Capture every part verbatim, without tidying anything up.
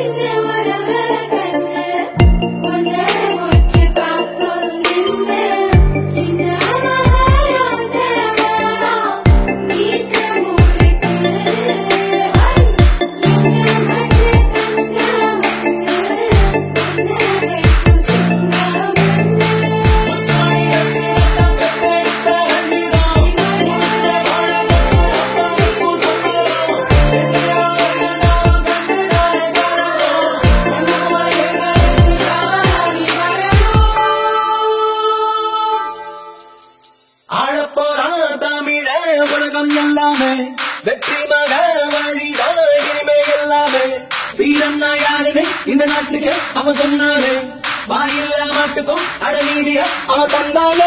வெற்றி மக வழிதான் இனிமே எல்லாமே வீரன்னா யாருன்னு இந்த நாட்டுக்கு அவன் சொன்னானே வாயில்ல மாட்டுக்கும் அடநீதிய அவன் தந்தானே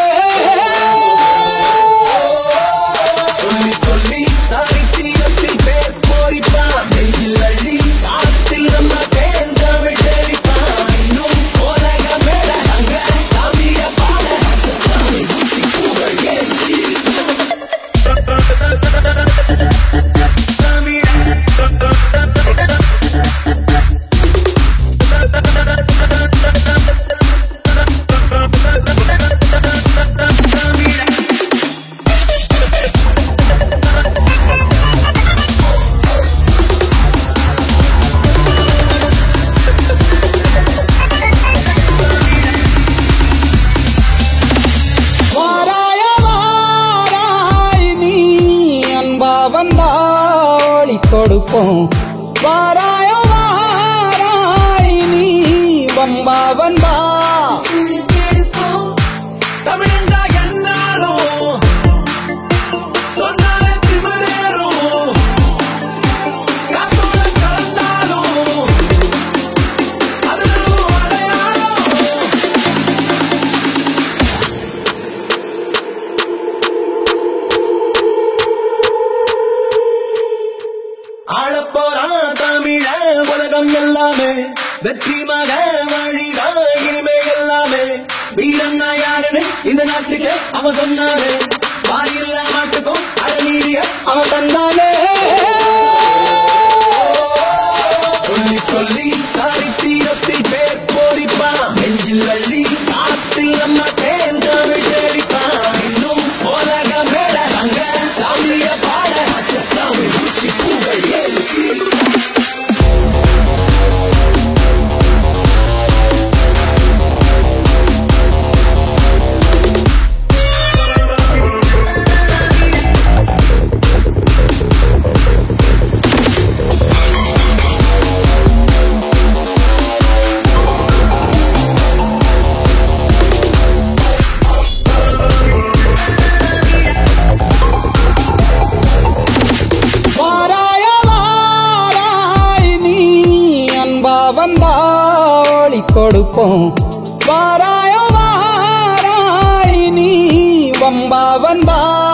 சொல்லி சொல்லி சாரித்திரத்தில் பேர் போரிப்பான் நெஞ்சில் அள்ளி காத்தில் நம்ம தேன் தமிழ் தேடிப்பான் இன்னும் உலக மேல அங்க தாமிய பாட கொடுப்போம் வாராயோ வாராய் நீ வம்பா வந்தா தமிழண்டா என்னாலும் சொன்னாலே திமிரேறும் காத்தோட கலந்தாலும் அதுவும் அடையாளம் ஆளப்போறான் தமிழ உலகம் எல்லாமே வெற்றி மக வழிதான் இனிமே எல்லாமே வீரன்னா யாருன்னு இந்த நாட்டுக்கு அவன் சொன்னானே வாயில்ல மாட்டுக்கும் அடநீதிய அவன் தந்தானே சொல்லி சொல்லி சாரித்திரத்தில் பேர் போரிப்பான் நெஞ்சில் அள்ளி காத்தில் நம்ம தேன் தமிழ் தேடிப்பான் இன்னும் உலக மேல அங்க தாமிய பாட தமிழ் பூச்சி பூகள் ஏறி கொடுப்போம் வாராயோ வாராய் நீ வம்பா வந்தா